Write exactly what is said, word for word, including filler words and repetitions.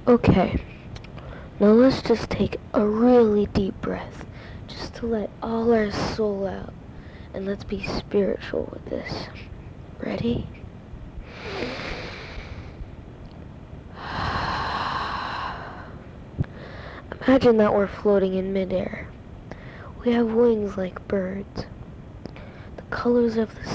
Okay, now let's just take a really deep breath, just to let all our soul out, and let's be spiritual with this. Ready? Imagine that we're floating in midair. We have wings like birds. The colors of the